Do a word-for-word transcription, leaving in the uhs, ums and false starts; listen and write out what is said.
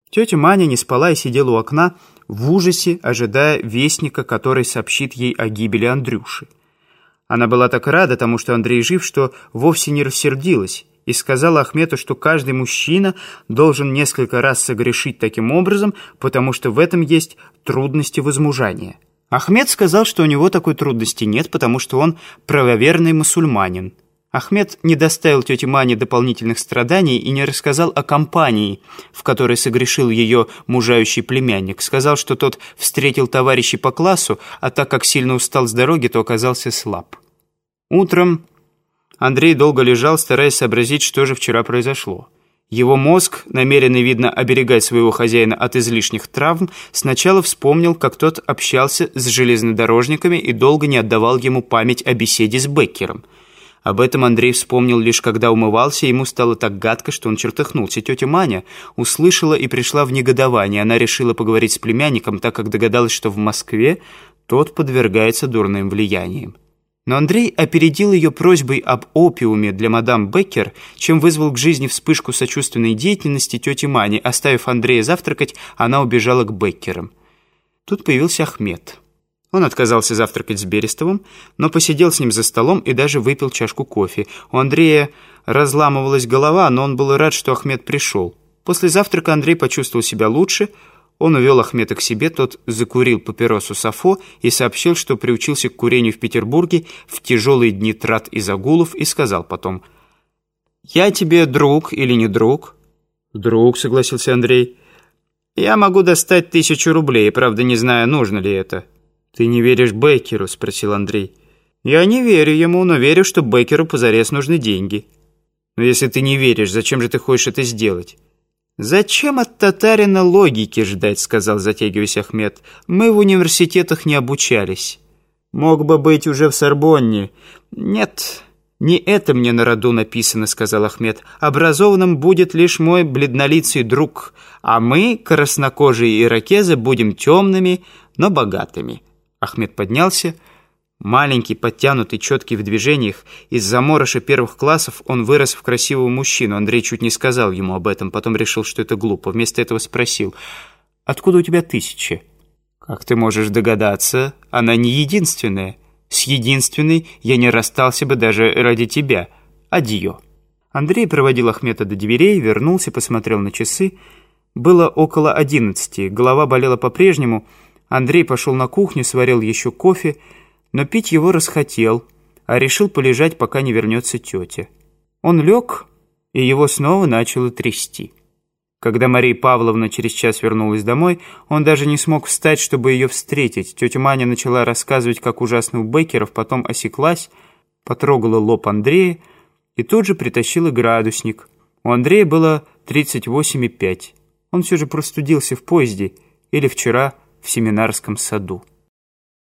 Тетя Маня не спала и сидела у окна в ужасе, ожидая вестника, который сообщит ей о гибели Андрюши. Она была так рада тому, что Андрей жив, что вовсе не рассердилась, и сказала Ахмету, что каждый мужчина должен несколько раз согрешить таким образом, потому что в этом есть трудности возмужания. Ахмет сказал, что у него такой трудности нет, потому что он правоверный мусульманин. Ахмет не доставил тете Мане дополнительных страданий и не рассказал о компании, в которой согрешил ее мужающий племянник. Сказал, что тот встретил товарищей по классу, а так как сильно устал с дороги, то оказался слаб. Утром Андрей долго лежал, стараясь сообразить, что же вчера произошло. Его мозг, намеренный, видно, оберегать своего хозяина от излишних травм, сначала вспомнил, как тот общался с железнодорожниками и долго не отдавал ему память о беседе с Беккером. Об этом Андрей вспомнил лишь когда умывался, ему стало так гадко, что он чертыхнулся. Тетя Маня услышала и пришла в негодование. Она решила поговорить с племянником, так как догадалась, что в Москве тот подвергается дурным влияниям. Но Андрей опередил ее просьбой об опиуме для мадам Беккер, чем вызвал к жизни вспышку сочувственной деятельности тети Мани. Оставив Андрея завтракать, она убежала к Беккерам. Тут появился Ахмет. Он отказался завтракать с Берестовым, но посидел с ним за столом и даже выпил чашку кофе. У Андрея разламывалась голова, но он был рад, что Ахмет пришел. После завтрака Андрей почувствовал себя лучше. Он увел Ахмета к себе, тот закурил папиросу Сафо и сообщил, что приучился к курению в Петербурге в тяжелые дни трат и загулов, и сказал потом: «Я тебе друг или не друг?» «Друг», — согласился Андрей. «Я могу достать тысячу рублей, правда, не знаю, нужно ли это». «Ты не веришь Беккеру?» — спросил Андрей. «Я не верю ему, но верю, что Беккеру позарез нужны деньги». «Но если ты не веришь, зачем же ты хочешь это сделать?» «Зачем от татарина логики ждать?» — сказал, затягиваясь Ахмет. «Мы в университетах не обучались». «Мог бы быть уже в Сорбонне». «Нет, не это мне на роду написано», — сказал Ахмет. «Образованным будет лишь мой бледнолицый друг, а мы, краснокожие иракезы, будем темными, но богатыми». Ахмет поднялся. Маленький, подтянутый, четкий в движениях, из заморыша первых классов он вырос в красивого мужчину. Андрей чуть не сказал ему об этом, потом решил, что это глупо. Вместо этого спросил: «Откуда у тебя тысяча?» «Как ты можешь догадаться, она не единственная. С единственной я не расстался бы даже ради тебя. Адьё». Андрей проводил Ахмета до дверей, вернулся, посмотрел на часы. Было около одиннадцати, голова болела по-прежнему. Андрей пошел на кухню, сварил еще кофе, но пить его расхотел, а решил полежать, пока не вернется тетя. Он лег, и его снова начало трясти. Когда Мария Павловна через час вернулась домой, он даже не смог встать, чтобы ее встретить. Тетя Маня начала рассказывать, как ужасно у Беккеров, потом осеклась, потрогала лоб Андрея и тут же притащила градусник. У Андрея было тридцать восемь и пять. Он все же простудился в поезде или вчера в семинарском саду.